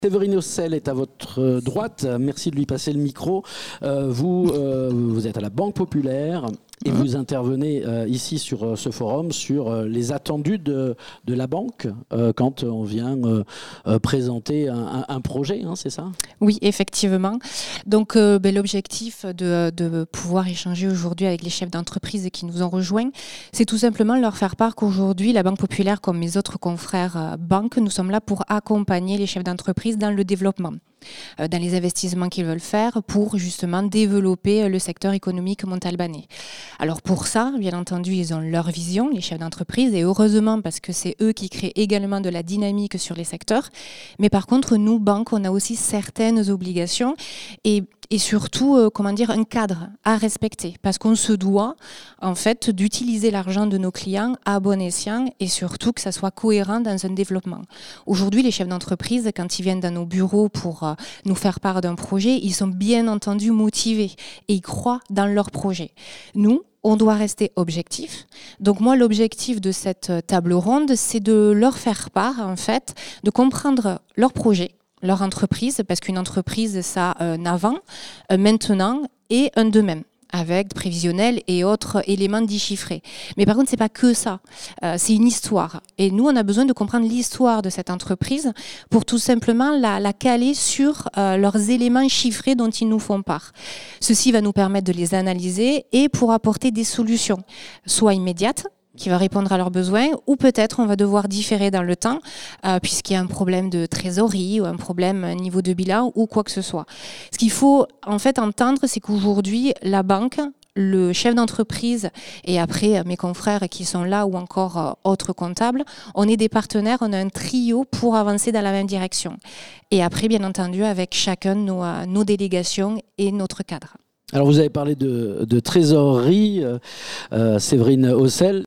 Séverine Haussel est à votre droite. Merci de lui passer le micro. Vous êtes à la Banque Populaire et vous intervenez ici sur ce forum sur les attendus de la banque quand on vient présenter un projet, hein, c'est ça ? Oui, effectivement. Donc l'objectif de pouvoir échanger aujourd'hui avec les chefs d'entreprise qui nous ont rejoints, c'est tout simplement leur faire part qu'aujourd'hui, la Banque Populaire, comme mes autres confrères banques, nous sommes là pour accompagner les chefs d'entreprise dans le développement, dans les investissements qu'ils veulent faire pour justement développer le secteur économique montalbanais. Alors pour ça, bien entendu, ils ont leur vision, les chefs d'entreprise, et heureusement parce que c'est eux qui créent également de la dynamique sur les secteurs. Mais par contre, nous, banques, on a aussi certaines obligations et surtout, un cadre à respecter. Parce qu'on se doit, en fait, d'utiliser l'argent de nos clients à bon escient et surtout que ça soit cohérent dans un développement. Aujourd'hui, les chefs d'entreprise, quand ils viennent dans nos bureaux pour nous faire part d'un projet, ils sont bien entendu motivés et ils croient dans leur projet. Nous, on doit rester objectif. Donc moi, l'objectif de cette table ronde, c'est de leur faire part, en fait, de comprendre leur projet, leur entreprise, parce qu'une entreprise, ça a un avant, un maintenant et un demain, avec prévisionnel et autres éléments déchiffrés. Mais par contre, c'est pas que ça. C'est une histoire. Et nous, on a besoin de comprendre l'histoire de cette entreprise pour tout simplement la caler sur leurs éléments chiffrés dont ils nous font part. Ceci va nous permettre de les analyser et pour apporter des solutions, soit immédiates, qui va répondre à leurs besoins, ou peut-être on va devoir différer dans le temps, puisqu'il y a un problème de trésorerie ou un problème au niveau de bilan ou quoi que ce soit. Ce qu'il faut en fait entendre, c'est qu'aujourd'hui, la banque, le chef d'entreprise et après mes confrères qui sont là ou encore autres comptables, on est des partenaires, on a un trio pour avancer dans la même direction. Et après, bien entendu, avec chacun nos délégations et notre cadre. Alors vous avez parlé de trésorerie, Séverine Haussel.